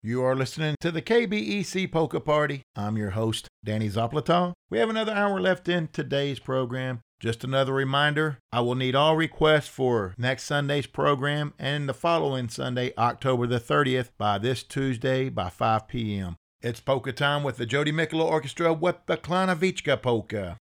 You are listening to the KBEC Polka Party. I'm your host, Danny Zoplata. We have another hour left in today's program. Just another reminder, I will need all requests for next Sunday's program and the following Sunday, October the 30th, by this Tuesday by 5 p.m. It's polka time with the Jody Mikula Orchestra with the Klanowiczka Polka.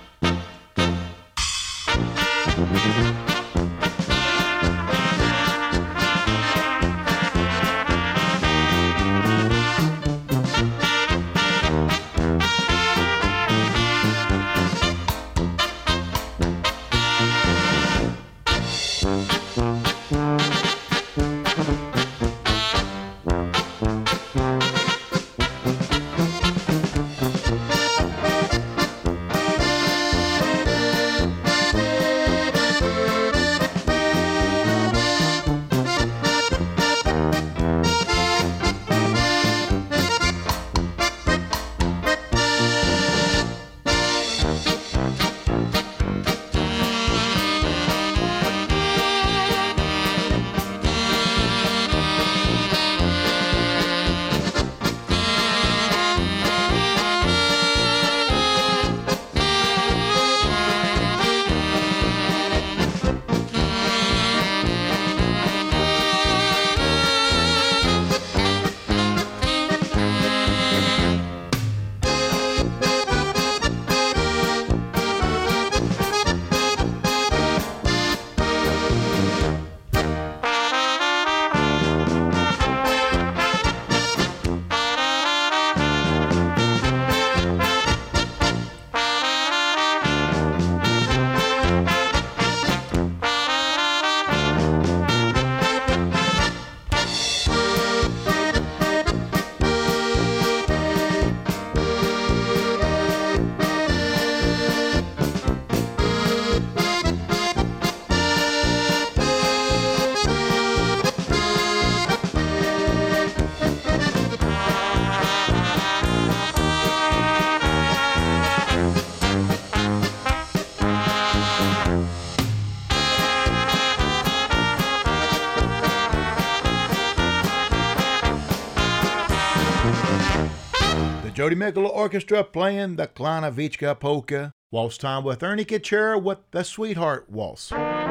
Jody Mikula Orchestra playing the Klanowiczka Polka. Waltz time with Ernie Kuchera with the Sweetheart Waltz.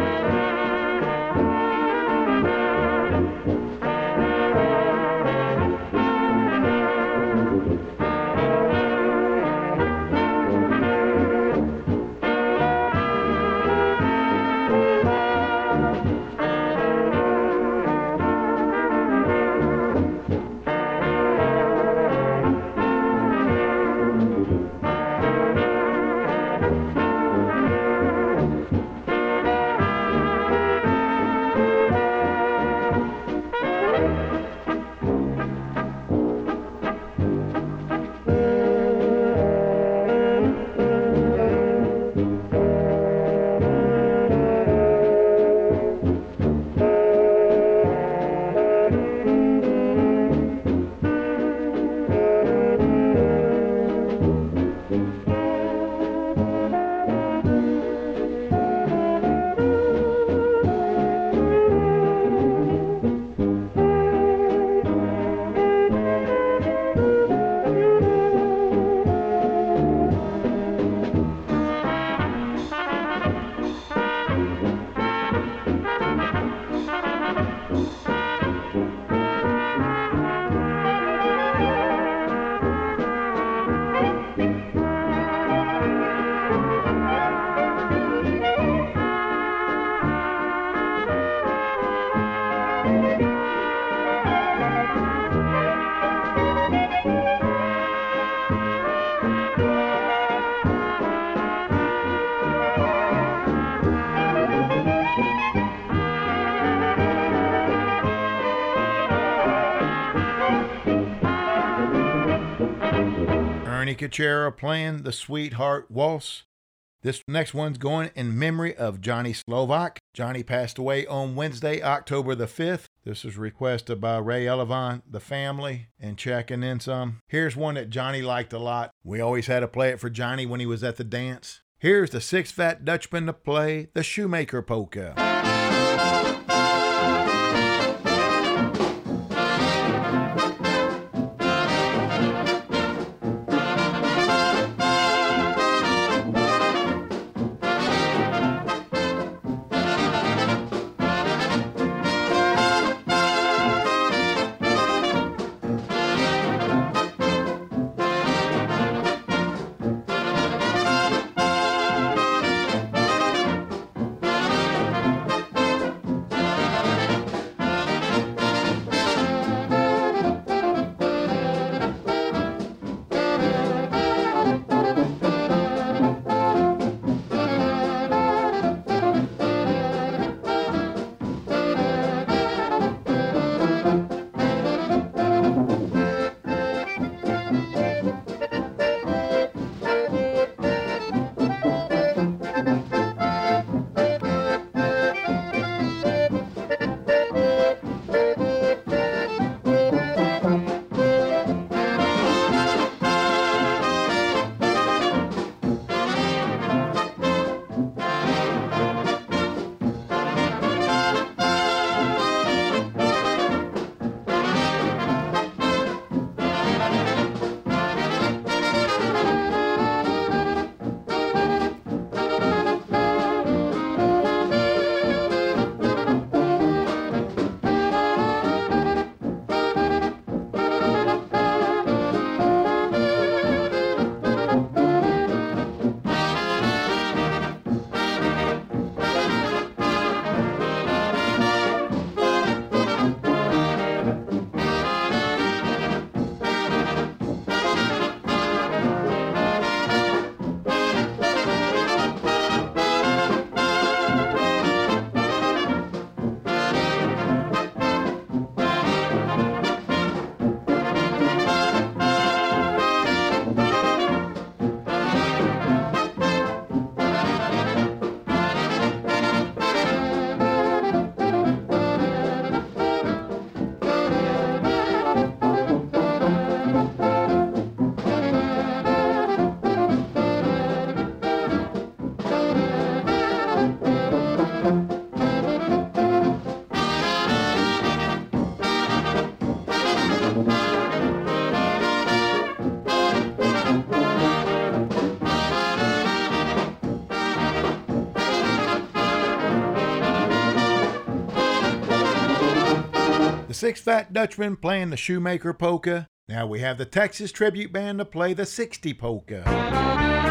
Ernie Kuchera playing the Sweetheart Waltz. This next one's going in memory of Johnny Slovak. Johnny passed away on Wednesday, October the 5th. This was requested by Ray Elevon, the family, and checking in some. Here's one that Johnny liked a lot. We always had to play it for Johnny when he was at the dance. Here's the Six Fat Dutchman to play the Shoemaker Polka. Six Fat Dutchman playing the Shoemaker Polka. Now we have the Texas Tribute Band to play the 60 Polka.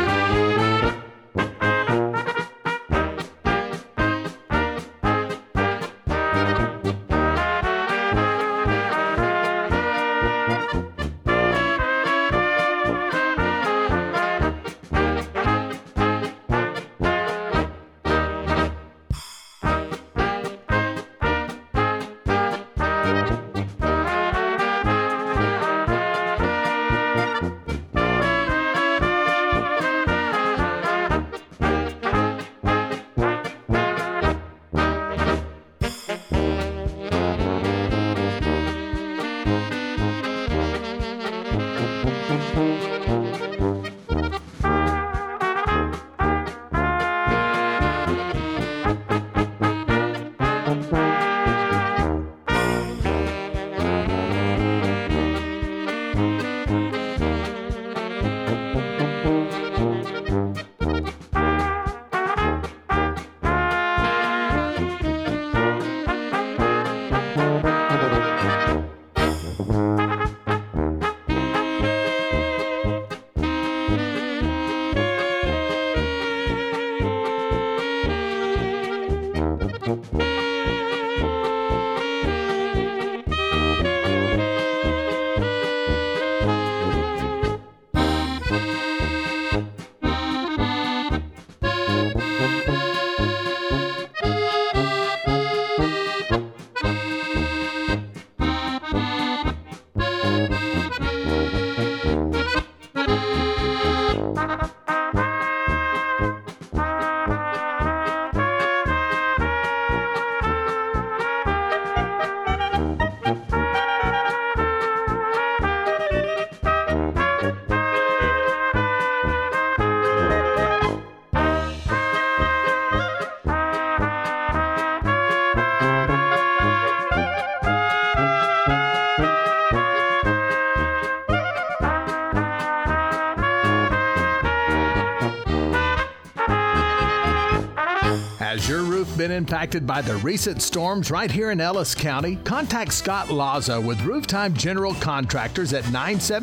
Has your roof been impacted by the recent storms right here in Ellis County? Contact Scott Laza with Rooftime General Contractors at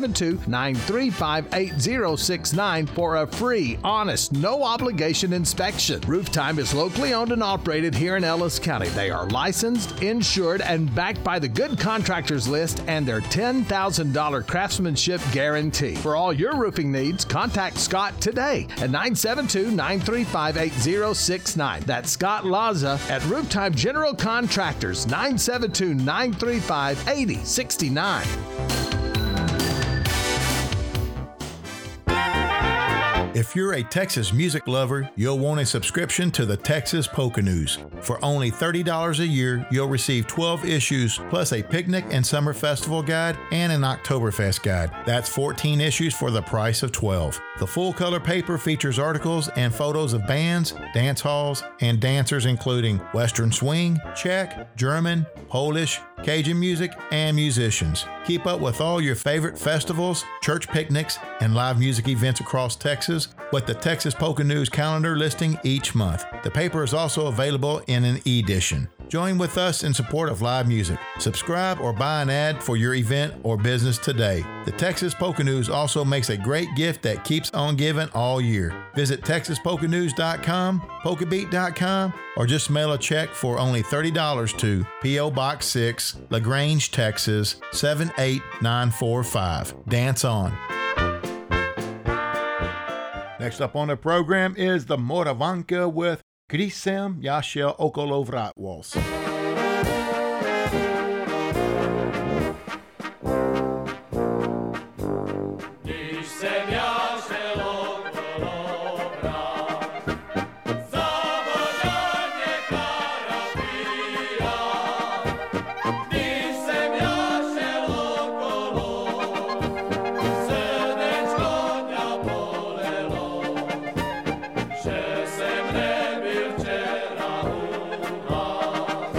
972-935-8069 for a free, honest, no-obligation inspection. Rooftime is locally owned and operated here in Ellis County. They are licensed, insured, and backed by the Good Contractors List and their $10,000 craftsmanship guarantee. For all your roofing needs, contact Scott today at 972-935-8069. That's Scott Laza at Rooftime General Contractors, 972-935-8069. If you're a Texas music lover, you'll want a subscription to the Texas Polka News. For only $30 a year, you'll receive 12 issues, plus a picnic and summer festival guide and an Oktoberfest guide. That's 14 issues for the price of 12. The full-color paper features articles and photos of bands, dance halls, and dancers including Western Swing, Czech, German, Polish, Cajun music, and musicians. Keep up with all your favorite festivals, church picnics, and live music events across Texas with the Texas Polka News calendar listing each month. The paper is also available in an e-edition. Join with us in support of live music. Subscribe or buy an ad for your event or business today. The Texas Polka News also makes a great gift that keeps on giving all year. Visit TexasPolkaNews.com, PolkaBeat.com, or just mail a check for only $30 to P.O. Box 6, LaGrange, Texas 78945. Dance on. Next up on the program is the Moravanka with Grisem Yashel Okolovrat Waltz. Že jsem nebyl včera u vás.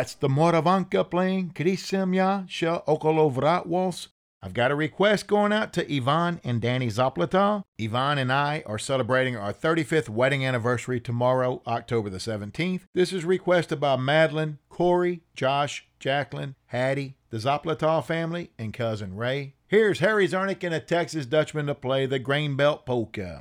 That's the Moravanka playing Krisemya Sha Okolovrat Waltz. I've got a request going out to Yvonne and Danny Zoplata. Yvonne and I are celebrating our 35th wedding anniversary tomorrow, October the 17th. This is requested by Madeline, Corey, Josh, Jacqueline, Hattie, the Zoplata family, and cousin Ray. Here's Harry Zarnick and a Texas Dutchman to play the Grain Belt Polka.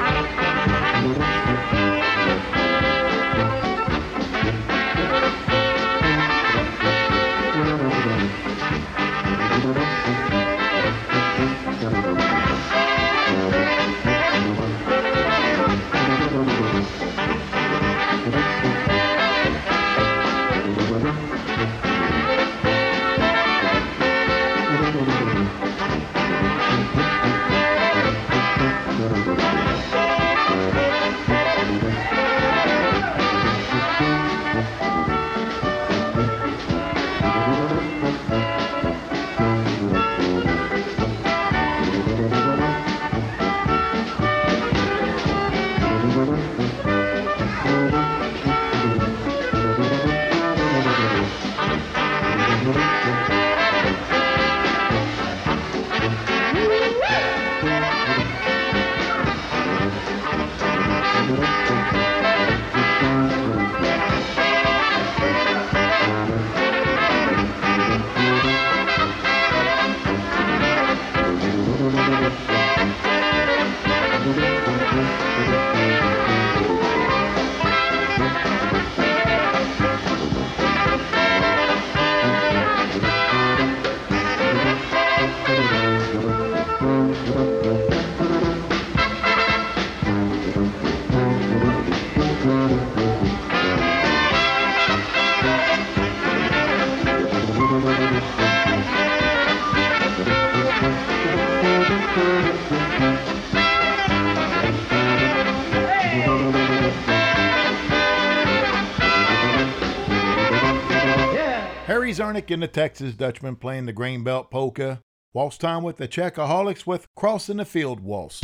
Harry Zarnick and the Texas Dutchman playing the Grain Belt Polka. Waltz time with the Czechaholics with Crossing the Field Waltz.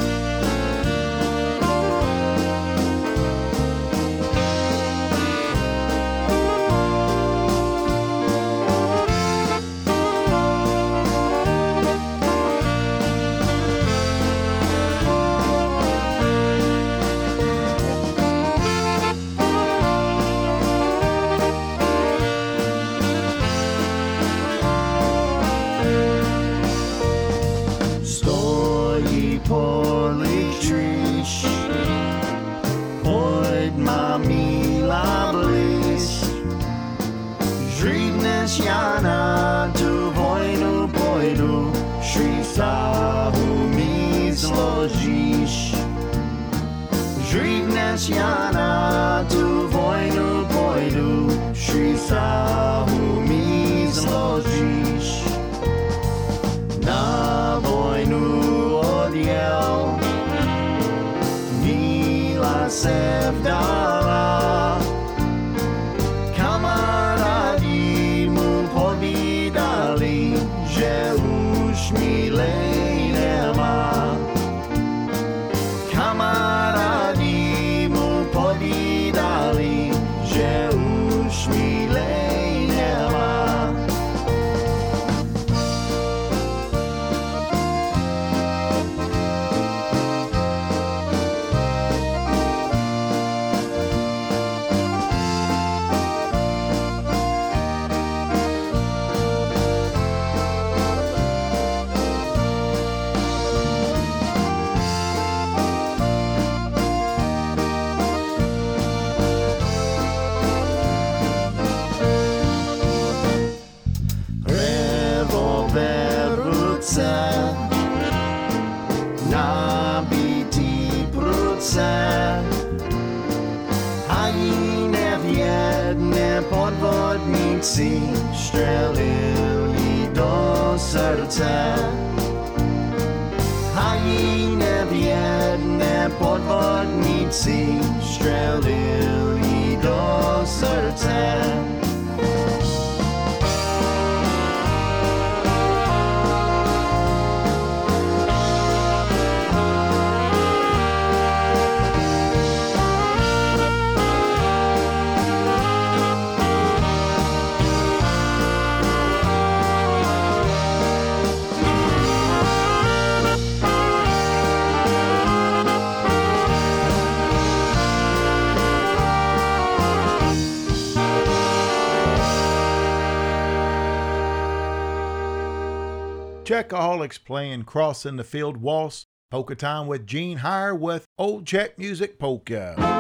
Jana tu wojnu pojdu, Šrisahu mi zložíš. Dřív Jana tu vojnu pojdu, Šrisahu mi zložíš. Na vojnu odjel, Míla se vdala, kamarádi mu povídali, že už milej nemá. Kamarádi mu povídali, že už milej nemá. Nabitý pruce, ani nevědné podvodníci střelili do srdce. Ani nevědné podvodníci střelili do srdce. Checkaholics playing Cross in the Field Waltz. Polka Time with Gene Hire with Old Czech Music Polka.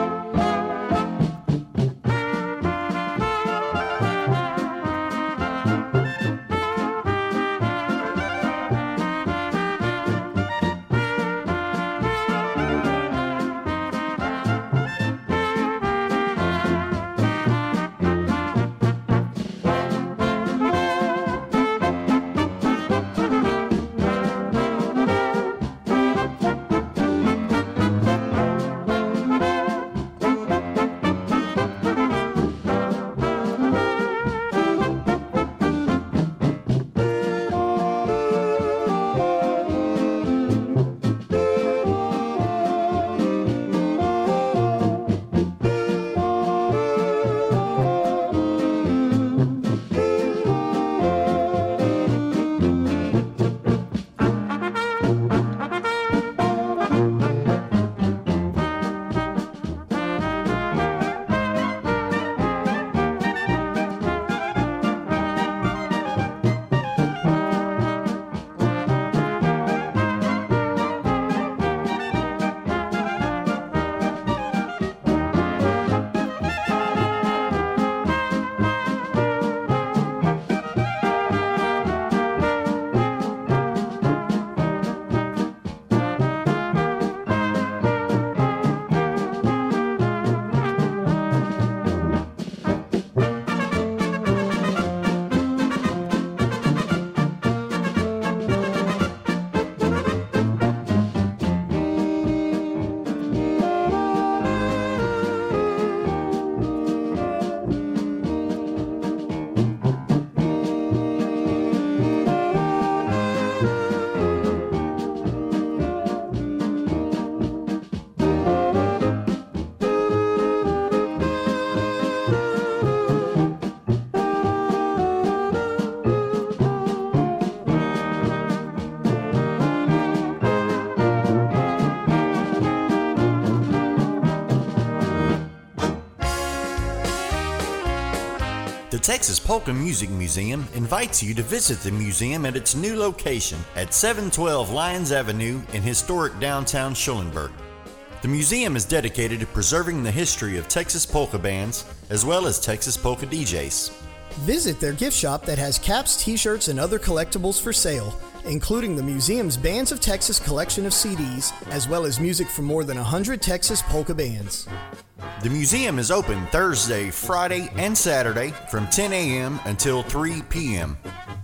The Texas Polka Music Museum invites you to visit the museum at its new location at 712 Lyons Avenue in historic downtown Schulenburg. The museum is dedicated to preserving the history of Texas polka bands as well as Texas polka DJs. Visit their gift shop that has caps, t-shirts, and other collectibles for sale, including the museum's Bands of Texas collection of CDs, as well as music from more than 100 Texas polka bands. The museum is open Thursday, Friday, and Saturday from 10 a.m. until 3 p.m.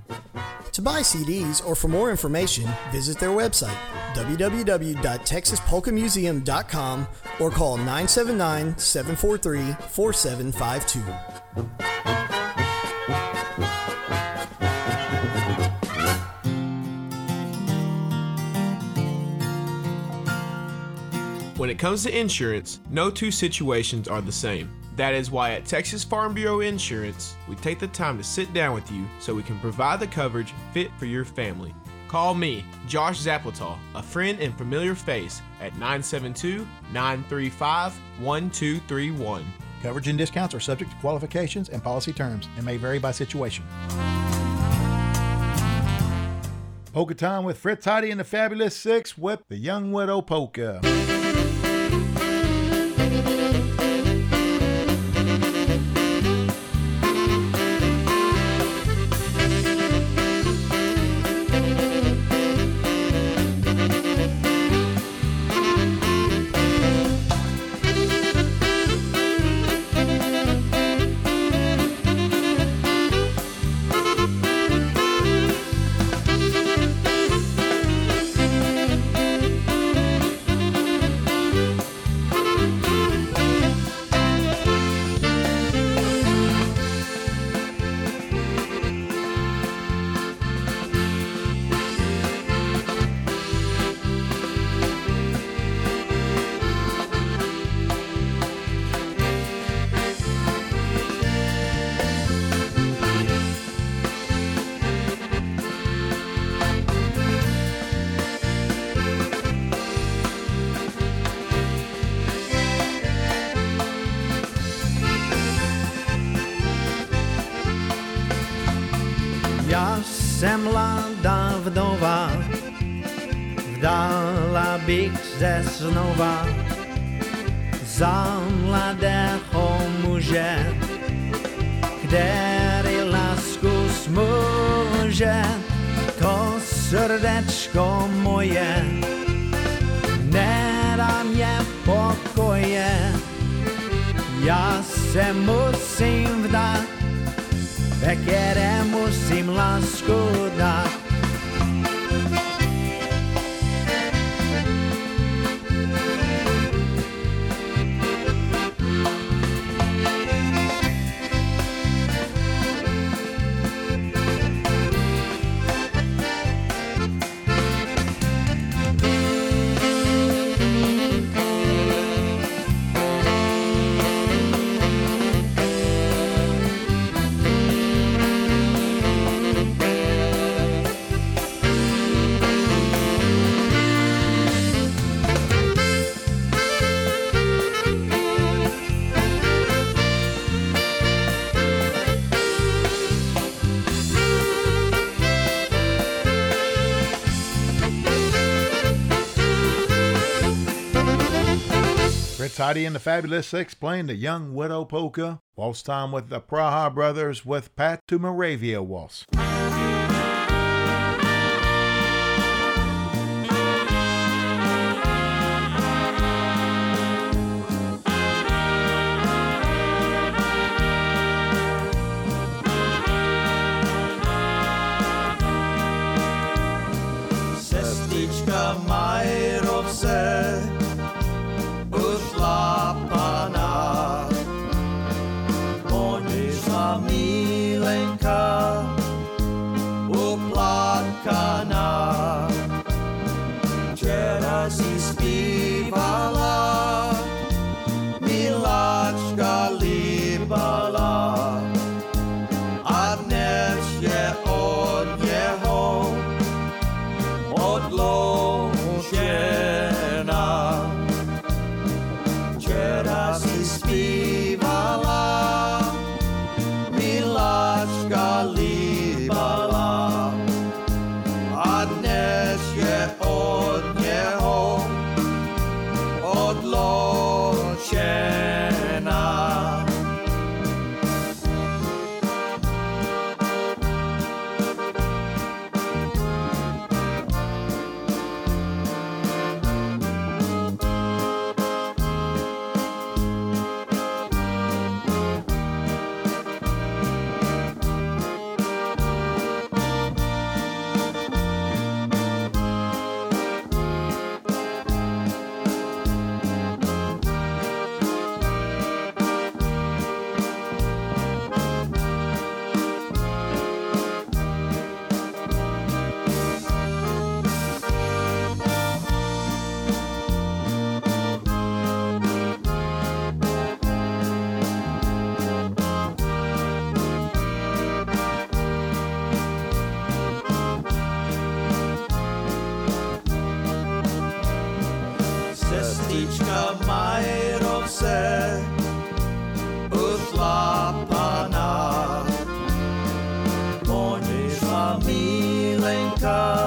To buy CDs or for more information, visit their website, www.texaspolkamuseum.com, or call 979-743-4752. When it comes to insurance, no two situations are the same. That is why at Texas Farm Bureau Insurance, we take the time to sit down with you so we can provide the coverage fit for your family. Call me, Josh Zapletal, a friend and familiar face, at 972-935-1231. Coverage and discounts are subject to qualifications and policy terms and may vary by situation. Polka Time with Fritz Heidi and the Fabulous Six with the Young Widow Polka. Ja jsem mladá vdova, vdala bych se znova za mladého muže, který lásku smůže. To srdečko moje nedá mě pokoje, já se musím vdát, ve které musím lásku dát. Fritz Heidi and the Fabulous Six playing the Young Widow Polka. Waltz time with the Praha Brothers with Pat to Moravia Waltz. Sestička Majrovce ušlapaná, ponižná milenka, uplakaná. Včera si zpívala, miláčka líbala, a dnes je od něho odloučená. Včera si zpívala, miláčka líbala, a dnes je od něho odloučená. Sestička Majrovce ušlapaná, ponižná milenka,